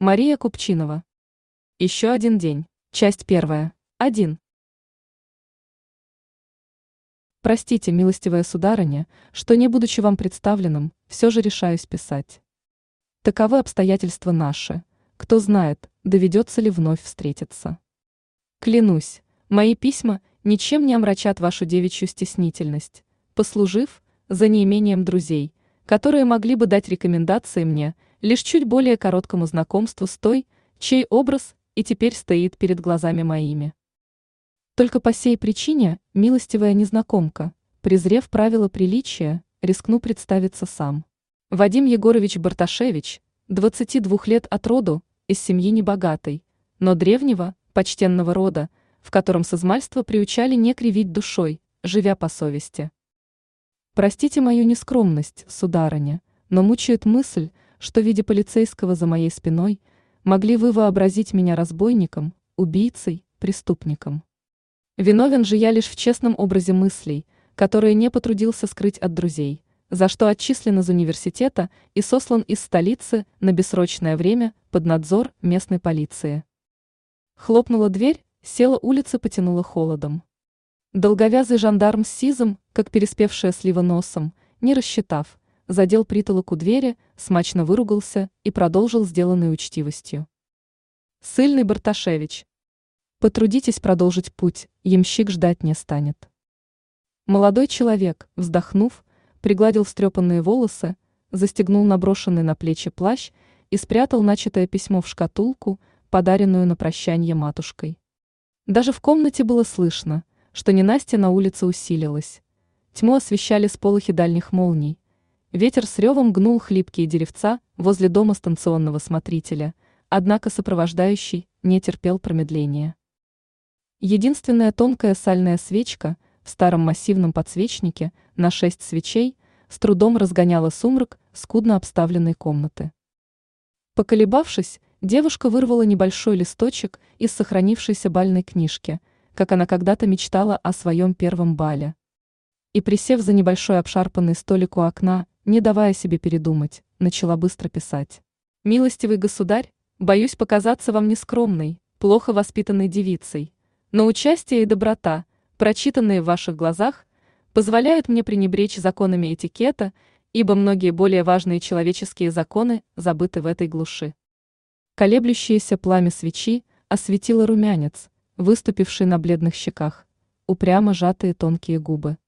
Мария Купчинова. Еще один день. Часть первая. 1. Простите, милостивая сударыня, что, не будучи вам представленным, все же решаюсь писать. Таковы обстоятельства наши. Кто знает, доведется ли вновь встретиться. Клянусь, мои письма ничем не омрачат вашу девичью стеснительность, послужив за неимением друзей, которые могли бы дать рекомендации мне лишь чуть более короткому знакомству с той, чей образ и теперь стоит перед глазами моими. Только по сей причине, милостивая незнакомка, презрев правила приличия, рискну представиться сам. Вадим Егорович Барташевич, 22 лет от роду, из семьи небогатой, но древнего, почтенного рода, в котором с измальства приучали не кривить душой, живя по совести. Простите мою нескромность, сударыня, но мучает мысль, что, видя полицейского за моей спиной, могли вы вообразить меня разбойником, убийцей, преступником. Виновен же я лишь в честном образе мыслей, которые не потрудился скрыть от друзей, за что отчислен из университета и сослан из столицы на бессрочное время под надзор местной полиции. Хлопнула дверь, села улица, потянула холодом. Долговязый жандарм с сизым, как переспевшая слива носом, не рассчитав, задел притолоку двери, смачно выругался и продолжил сделанной учтивостью. Ссыльный Барташевич. Потрудитесь продолжить путь, ямщик ждать не станет. Молодой человек, вздохнув, пригладил встрепанные волосы, застегнул наброшенный на плечи плащ и спрятал начатое письмо в шкатулку, подаренную на прощанье матушкой. Даже в комнате было слышно, что ненастье на улице усилилось. Тьму освещали сполохи дальних молний. Ветер с ревом гнул хлипкие деревца возле дома станционного смотрителя, однако сопровождающий не терпел промедления. Единственная тонкая сальная свечка в старом массивном подсвечнике на 6 свечей с трудом разгоняла сумрак скудно обставленной комнаты. Поколебавшись, девушка вырвала небольшой листочек из сохранившейся бальной книжки, как она когда-то мечтала о своем первом бале. И, присев за небольшой обшарпанный столик у окна, не давая себе передумать, начала быстро писать. «Милостивый государь, боюсь показаться вам нескромной, плохо воспитанной девицей, но участие и доброта, прочитанные в ваших глазах, позволяют мне пренебречь законами этикета, ибо многие более важные человеческие законы забыты в этой глуши». Колеблющееся пламя свечи осветило румянец, выступивший на бледных щеках, упрямо сжатые тонкие губы.